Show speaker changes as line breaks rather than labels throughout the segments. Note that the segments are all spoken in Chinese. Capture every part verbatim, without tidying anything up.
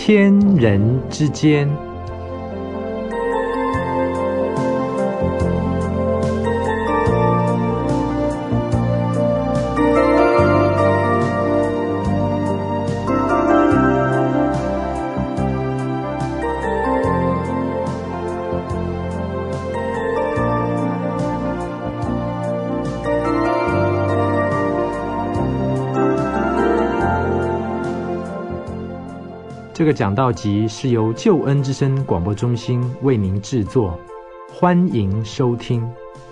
天人之间。这个讲道集是由救恩之声广播中心为您制作，欢迎收听。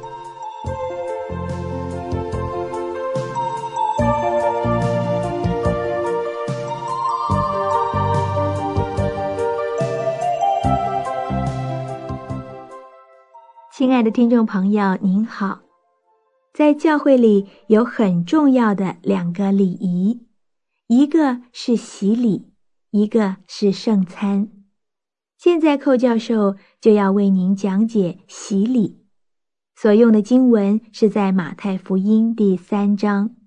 亲爱的听众朋友，您好。在教会里有很重要的两个礼仪，一个是洗礼，一个是圣餐。现在寇教授就要为您讲解洗礼，所用的经文是在马太福音第三章。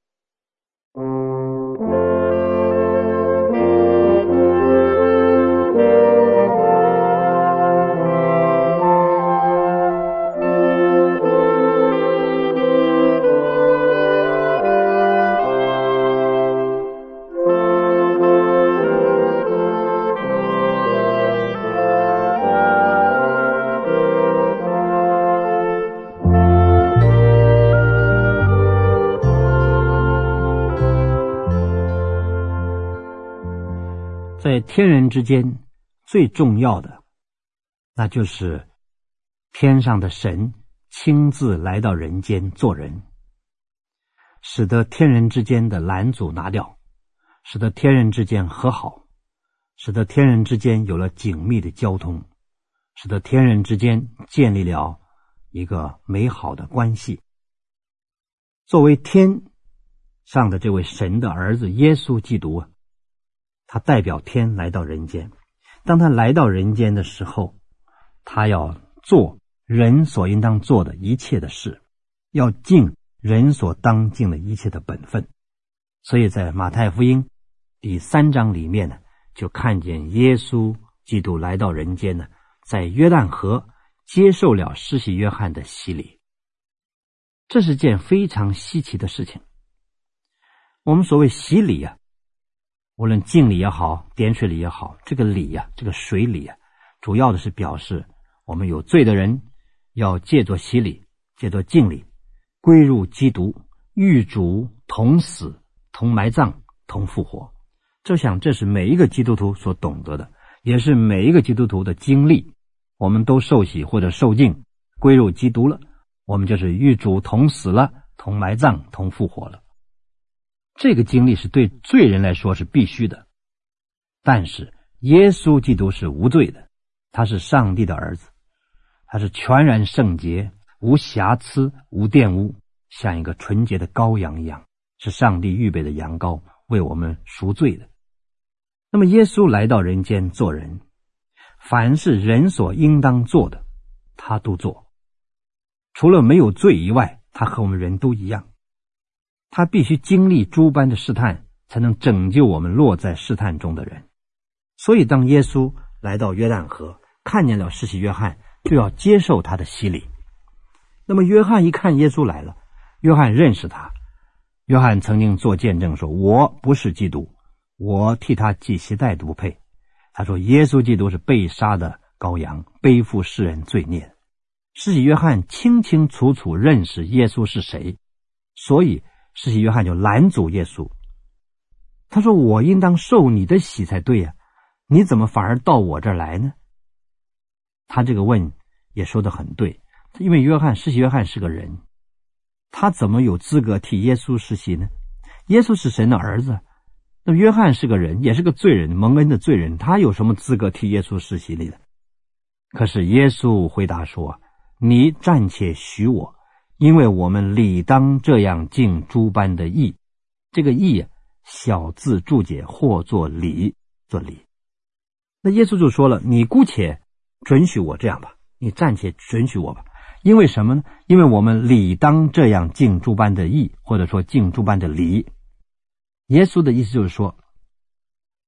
在天人之间最重要的，那就是天上的神亲自来到人间做人，使得天人之间的拦阻拿掉，使得天人之间和好，使得天人之间有了紧密的交通，使得天人之间建立了一个美好的关系。作为天上的这位神的儿子耶稣基督啊，他代表天来到人间。当他来到人间的时候，他要做人所应当做的一切的事，要尽人所当尽的一切的本分。所以在马太福音第三章里面呢，就看见耶稣基督来到人间呢，在约旦河接受了施洗约翰的洗礼。这是件非常稀奇的事情。我们所谓洗礼啊，无论敬礼也好，点水礼也好，这个礼啊，这个水礼啊，主要的是表示我们有罪的人要借着洗礼，借着敬礼，归入基督，与主同死，同埋葬，同复活。这想这是每一个基督徒所懂得的，也是每一个基督徒的经历。我们都受洗或者受敬，归入基督了，我们就是与主同死了，同埋葬，同复活了。这个经历是对罪人来说是必须的，但是耶稣基督是无罪的，他是上帝的儿子，他是全然圣洁，无瑕疵，无玷污，像一个纯洁的羔羊一样，是上帝预备的羊羔，为我们赎罪的。那么耶稣来到人间做人，凡是人所应当做的，他都做。除了没有罪以外，他和我们人都一样。他必须经历诸般的试探，才能拯救我们落在试探中的人。所以当耶稣来到约旦河，看见了施洗约翰，就要接受他的洗礼。那么约翰一看耶稣来了，约翰认识他。约翰曾经做见证说，我不是基督，我替他系鞋带都不配。他说耶稣基督是被杀的羔羊，背负世人罪孽。施洗约翰清清楚楚认识耶稣是谁，所以施洗约翰就拦阻耶稣。他说我应当受你的洗才对啊，你怎么反而到我这儿来呢？他这个问也说得很对，因为约翰施洗约翰是个人，他怎么有资格替耶稣施洗呢？耶稣是神的儿子，那约翰是个人，也是个罪人，蒙恩的罪人，他有什么资格替耶稣施洗礼呢？可是耶稣回答说，你暂且许我，因为我们理当这样尽诸般的义。这个义啊，小字注解或作礼，作礼。那耶稣就说了，你姑且准许我这样吧，你暂且准许我吧。因为什么呢？因为我们理当这样尽诸般的义，或者说尽诸般的礼。耶稣的意思就是说，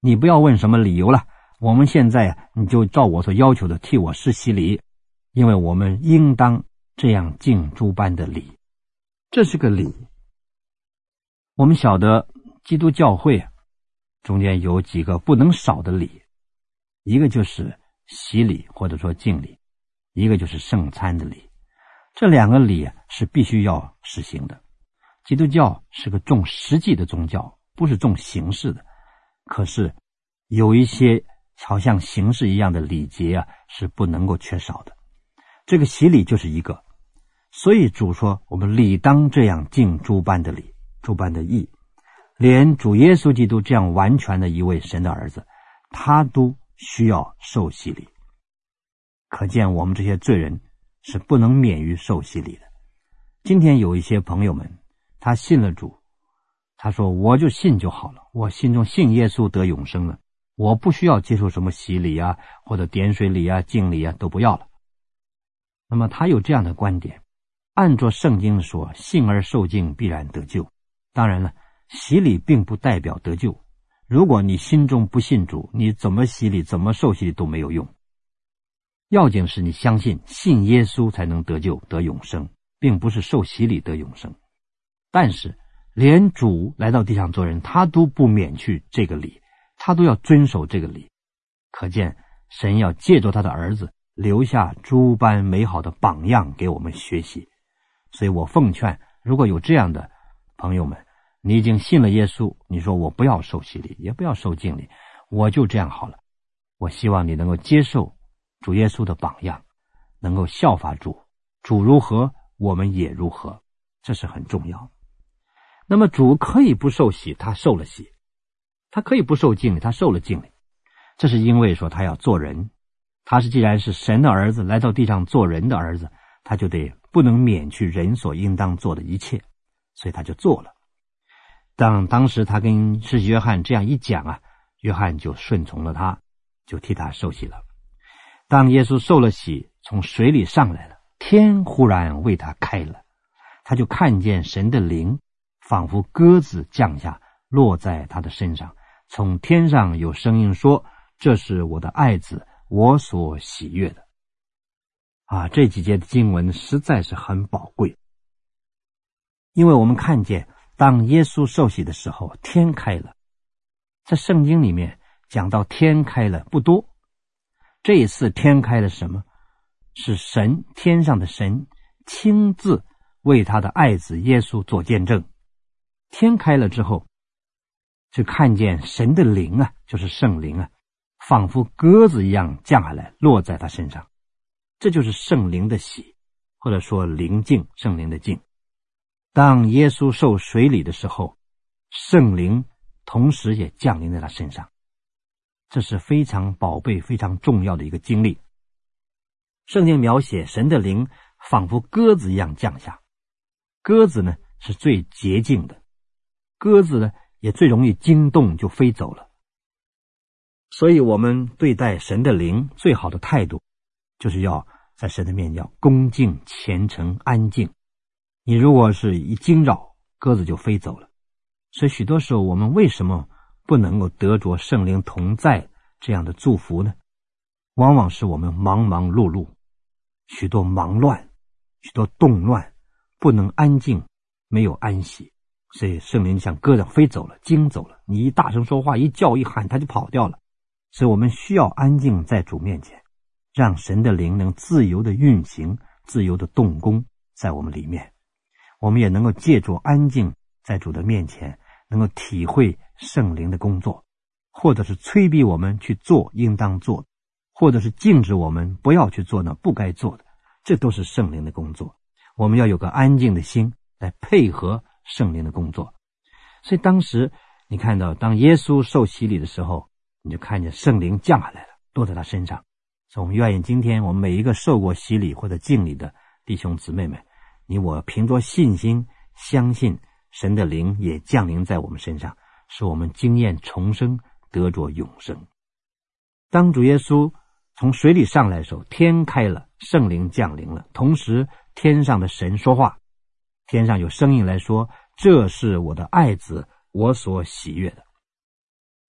你不要问什么理由了，我们现在你就照我所要求的替我施洗礼，因为我们应当这样敬诸般的礼。这是个礼。我们晓得基督教会中间有几个不能少的礼，一个就是洗礼或者说敬礼，一个就是圣餐的礼。这两个礼是必须要实行的。基督教是个重实际的宗教，不是重形式的，可是有一些好像形式一样的礼节啊，是不能够缺少的。这个洗礼就是一个，所以主说我们理当这样敬诸般的礼，诸般的义。连主耶稣基督这样完全的一位神的儿子，他都需要受洗礼，可见我们这些罪人是不能免于受洗礼的。今天有一些朋友们，他信了主，他说我就信就好了，我心中信耶稣得永生了，我不需要接受什么洗礼啊，或者点水礼啊、敬礼啊，都不要了。那么他有这样的观点，按照圣经说，信而受敬必然得救。当然了，洗礼并不代表得救，如果你心中不信主，你怎么洗礼怎么受洗礼都没有用。要紧是你相信信耶稣才能得救得永生，并不是受洗礼得永生。但是连主来到地上做人，他都不免去这个礼，他都要遵守这个礼，可见神要借着他的儿子留下诸般美好的榜样给我们学习。所以我奉劝，如果有这样的朋友们，你已经信了耶稣，你说我不要受洗礼，也不要受敬礼，我就这样好了。我希望你能够接受主耶稣的榜样，能够效法主，主如何我们也如何，这是很重要。那么主可以不受洗，他受了洗；他可以不受敬礼，他受了敬礼。这是因为说他要做人，他是既然是神的儿子，来到地上做人的儿子，他就得不能免去人所应当做的一切，所以他就做了。当当时他跟施洗约翰这样一讲啊，约翰就顺从了他，就替他受洗了。当耶稣受了洗，从水里上来了，天忽然为他开了，他就看见神的灵仿佛鸽子降下，落在他的身上。从天上有声音说，这是我的爱子，我所喜悦的。啊，这几节的经文实在是很宝贵，因为我们看见当耶稣受洗的时候，天开了。在圣经里面讲到天开了不多，这一次天开了什么？是神，天上的神亲自为他的爱子耶稣做见证。天开了之后，就看见神的灵啊，就是圣灵啊，仿佛鸽子一样降下来，落在他身上。这就是圣灵的喜，或者说灵境，圣灵的境。当耶稣受水礼的时候，圣灵同时也降临在他身上，这是非常宝贝非常重要的一个经历。圣经描写神的灵仿佛鸽子一样降下，鸽子呢是最洁净的，鸽子呢也最容易惊动就飞走了。所以我们对待神的灵最好的态度，就是要在神的面前要恭敬虔诚安静。你如果是一惊扰，鸽子就飞走了。所以许多时候我们为什么不能够得着圣灵同在这样的祝福呢？往往是我们忙忙碌碌，许多忙乱，许多动乱，不能安静，没有安息，所以圣灵像鸽子飞走了，惊走了。你一大声说话，一叫一喊，它就跑掉了。所以我们需要安静在主面前，让神的灵能自由的运行，自由的动工在我们里面。我们也能够借助安静在主的面前，能够体会圣灵的工作，或者是催逼我们去做应当做的，或者是禁止我们不要去做那不该做的，这都是圣灵的工作。我们要有个安静的心来配合圣灵的工作。所以当时你看到当耶稣受洗礼的时候，你就看见圣灵降下来了，落在他身上。所以我们愿意今天我们每一个受过洗礼或者敬礼的弟兄姊妹们，你我凭着信心相信神的灵也降临在我们身上，使我们经验重生，得着永生。当主耶稣从水里上来的时候，天开了，圣灵降临了，同时天上的神说话，天上有声音来说，这是我的爱子，我所喜悦的。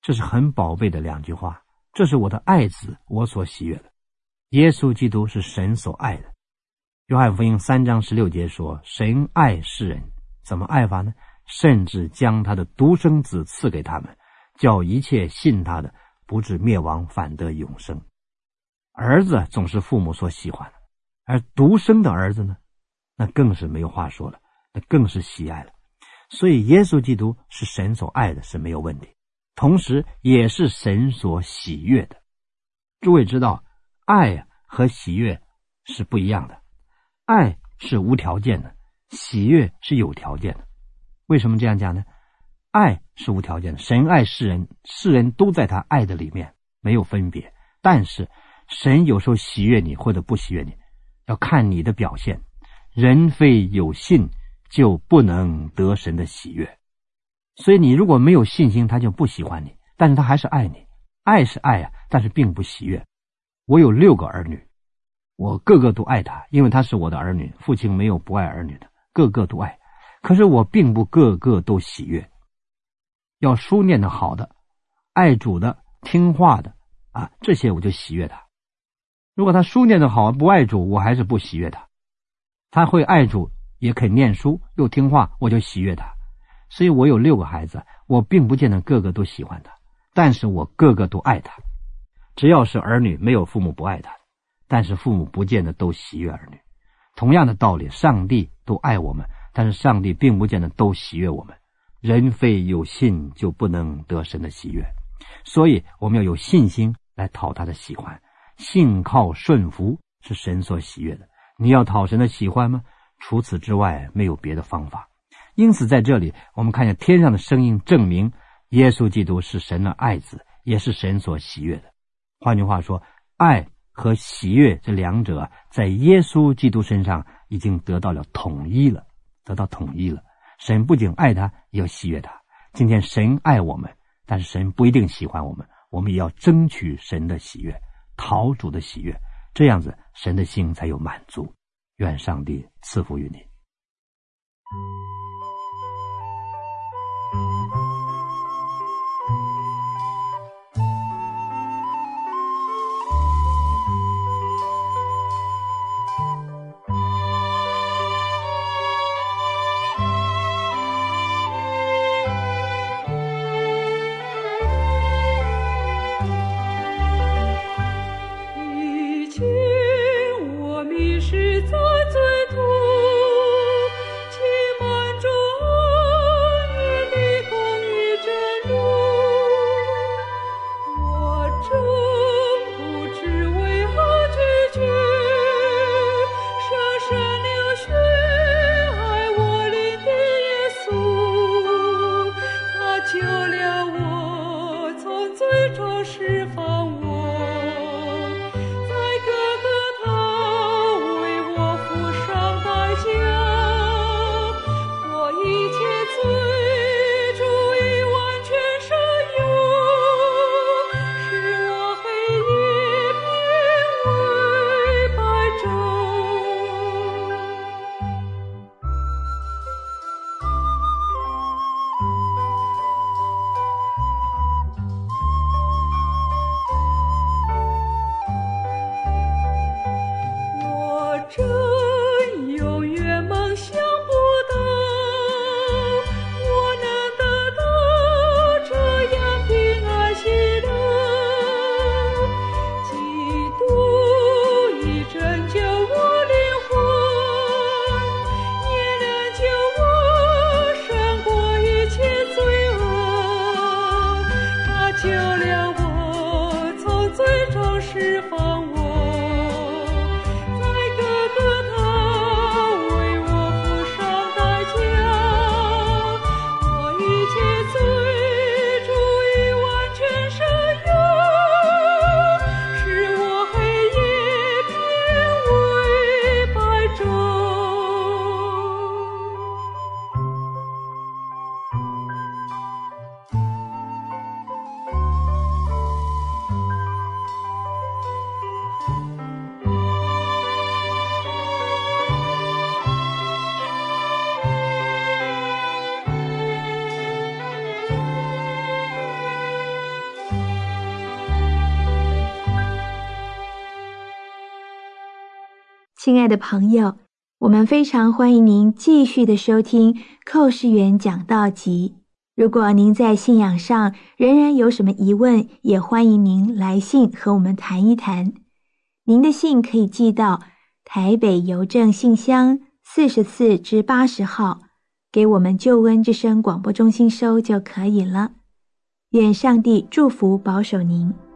这是很宝贝的两句话。这是我的爱子，我所喜悦的。耶稣基督是神所爱的。约翰福音三章十六节说，神爱世人，怎么爱法呢？甚至将他的独生子赐给他们，叫一切信他的不至灭亡，反得永生。儿子总是父母所喜欢的，而独生的儿子呢，那更是没有话说了，那更是喜爱了。所以耶稣基督是神所爱的，是没有问题，同时也是神所喜悦的。诸位知道，爱和喜悦是不一样的。爱是无条件的，喜悦是有条件的。为什么这样讲呢？爱是无条件的，神爱世人，世人都在他爱的里面，没有分别。但是神有时候喜悦你或者不喜悦你，要看你的表现。人非有信，就不能得神的喜悦。所以你如果没有信心，他就不喜欢你，但是他还是爱你。爱是爱啊，但是并不喜悦。我有六个儿女，我个个都爱他，因为他是我的儿女，父亲没有不爱儿女的，个个都爱。可是我并不个个都喜悦。要书念的好的，爱主的，听话的啊，这些我就喜悦他。如果他书念的好，不爱主，我还是不喜悦他。他会爱主，也肯念书，又听话，我就喜悦他。所以我有六个孩子，我并不见得个个都喜欢他，但是我个个都爱他。只要是儿女，没有父母不爱他，但是父母不见得都喜悦儿女。同样的道理，上帝都爱我们，但是上帝并不见得都喜悦我们。人非有信，就不能得神的喜悦。所以我们要有信心来讨他的喜欢，信靠顺服是神所喜悦的。你要讨神的喜欢吗？除此之外没有别的方法。因此在这里我们看见天上的声音证明耶稣基督是神的爱子，也是神所喜悦的。换句话说，爱和喜悦这两者在耶稣基督身上已经得到了统一了，得到统一了。神不仅爱他，也要喜悦他。今天神爱我们，但是神不一定喜欢我们，我们也要争取神的喜悦，讨主的喜悦，这样子神的心才有满足。愿上帝赐福于你。
亲爱的朋友，我们非常欢迎您继续的收听寇世元讲道集。如果您在信仰上仍然有什么疑问，也欢迎您来信和我们谈一谈。您的信可以寄到台北邮政信箱四十四至八十号，给我们救恩之声广播中心收就可以了。愿上帝祝福保守您。